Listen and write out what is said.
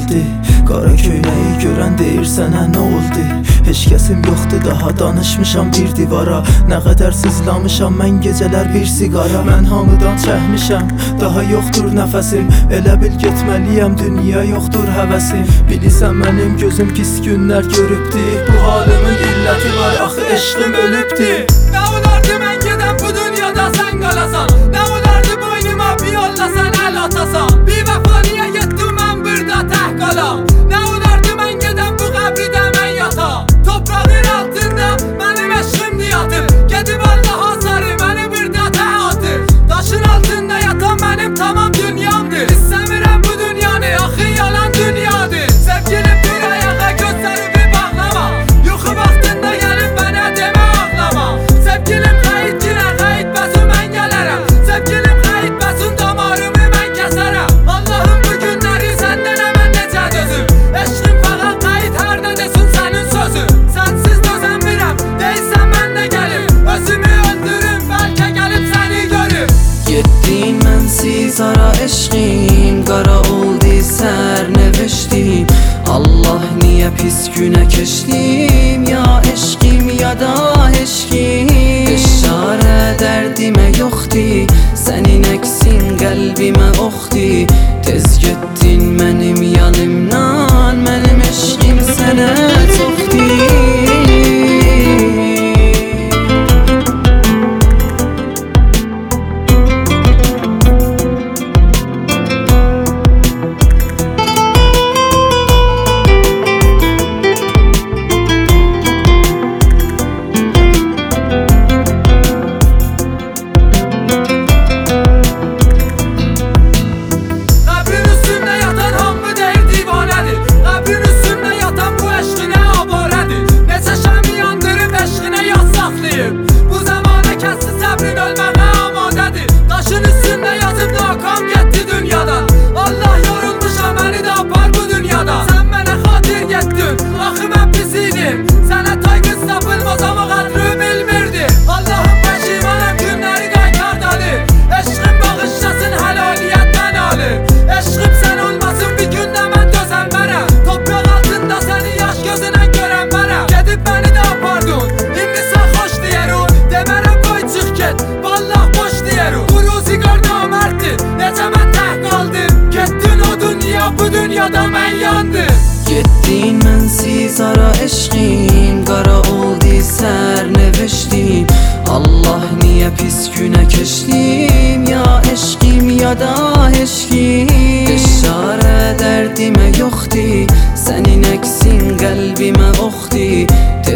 oldu? Qara köynəyi görən deyir sənə nə oldu? Heç kəsim yoxdur daha danışmışam bir divara. Nə qədər sızlamışam mən gecələr bir siqara. Mən hamıdan çəkmişəm, daha yoxdur nəfəsim. Elə bil getməliyəm, dünya yoxdur həvəsim. Bilirsən mənim gözüm pis günlər görübdü. Bu halımın illəti var, axı eşqim ölübdü. Nə olardı mən gedəm bu dünyada sən qalasan? Nə olardı boynuma bir yollasan əl atasan? Bir vəfa niyə getdim mən burada tək qalam? Nə olardı mən gedəm bu qəbridə mən yatam? Toprağın altında mənim eşqimdir yatır. Gedib Allaha sarı məni burada tək atır. Daşın altında yatan mənim tamam dünyamdır. İstəmirəm bu dünyanı, axı yalan dünyadır. Sevgilim bir ayağa gözlərimi bağlama. Yuxu vaxtında gəlib mənə demə ağlama. Sevgilim qayıt girə, qayıt bəsun mən gələrəm. Sevgilim qayıt bəsun damarımı mən kəsərəm. Allahım bu günləri səndən mən necə dözüm? Eşqim fəqat qayıt hər nə desin sənin sözün. Sənsiz dözəmirəm, deyilsən mən də gəlim. Özümü öldürüm, bəlkə gəlib səni görüm. Getdin mənsiz ara eşqim, qara oldu sərnevişdim. Allah niyə pis günə keçdim? Ya eşqim ya da eşqim. İşarə dərdimə yoxdur, sənin əksin qəlbimə oxdur. Tez getdin mənim yanımdan, mənim eşqim sənə çoxdur. Bu zamana kəsdi səbrin ölməyə amadədir. Daşın üstündə yazıb nakam getdi dünyadan. Allah yorulmuşam məni də apar bu dünyada. Sən mənə xatir getdin, axı mən pis idim. Sənə tay qız tapılmaz ama qadrı bilmirdi. Allahım peşimanım günləri qaytardadır. Eşqim bağışlasın həlaliyyətdən alır. Eşqim sən olmasın bir gündə mən dözəlmərəm. Topraq altında səni yaş gözünə görənmərəm. Gedib məni də apardın, indi sən xoş deyərun. Demərəm qoy çıx get, vallah boş deyərun. Bu ruzigar namərtdir, necə mən tək qaldım. Getdin o dünya, bu dünyada mən yandım. Getdin mənsiz ara eşqim, qara oldu sərnevişdim. Allah niyə pis günə keçdim? Ya eşqim ya da eşqim. İşarə dərdimə yoxdur, sənin əksin qəlbimə oxdur.